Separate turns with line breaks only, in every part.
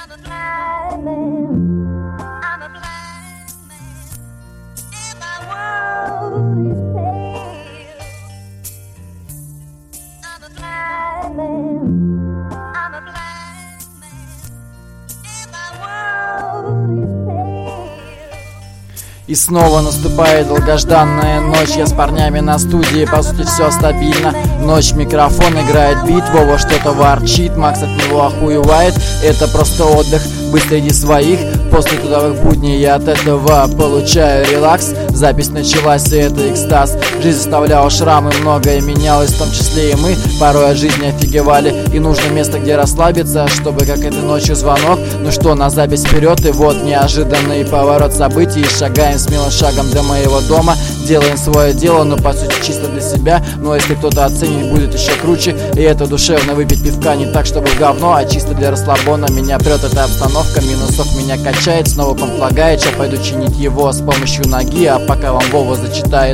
И снова наступает долгожданная ночь. Я с парнями на студии, по сути все стабильно. Ночь, микрофон, играет бит, Вова что-то ворчит, Макс от него охуевает. Это просто отдых, быть среди своих. После трудовых будней я от этого получаю релакс. Запись началась, и это экстаз. Жизнь заставляла шрамы, многое менялось, в том числе и мы порой от жизни офигевали. И нужно место, где расслабиться, чтобы как этой ночью звонок. Ну что, на запись вперед, и вот неожиданный поворот событий. Шагаем смелым шагом до моего дома, делаем свое дело, но по сути чисто для себя. Но если кто-то оценит, будет еще круче. И это душевно, выпить пивка не так, чтобы в говно, а чисто для расслабона. Меня прет эта обстановка, минусок меня качает, снова помплагает. Сейчас пойду чинить его с помощью ноги, а пока вам Вова зачитает.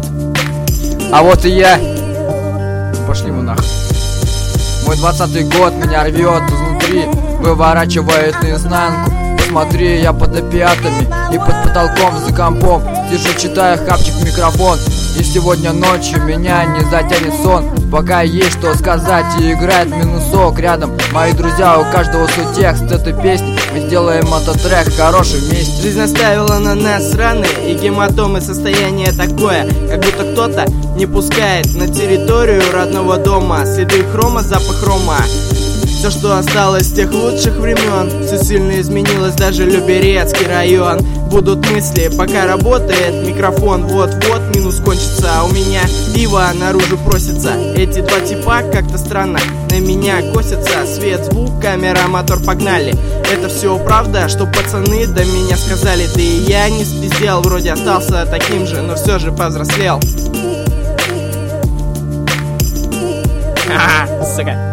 А вот и я. Пошли мы нахуй. Мой 20-й год меня рвет изнутри, выворачивает наизнанку. Посмотри, я под опиатами и под потолком за компом сижу, читаю хапчик в микрофон. И сегодня ночью меня не затянет сон, пока есть что сказать, и играет минусок рядом. Мои друзья, у каждого свой текст этой песни. Мы сделаем этот трек хороший вместе.
Жизнь оставила на нас раны и гематомы, состояние такое, как будто кто-то не пускает на территорию родного дома. Следы хрома, запах рома. Все, что осталось с тех лучших времен, все сильно изменилось, даже Люберецкий район. Будут мысли, пока работает микрофон. Вот-вот минус кончится, а у меня пиво наружу просится. Эти два типа как-то странно на меня косятся. Свет, звук, камера, мотор, погнали. Это все правда, что пацаны до меня сказали. Да и я не спиздел, вроде остался таким же, но все же повзрослел. Ха-ха, сука.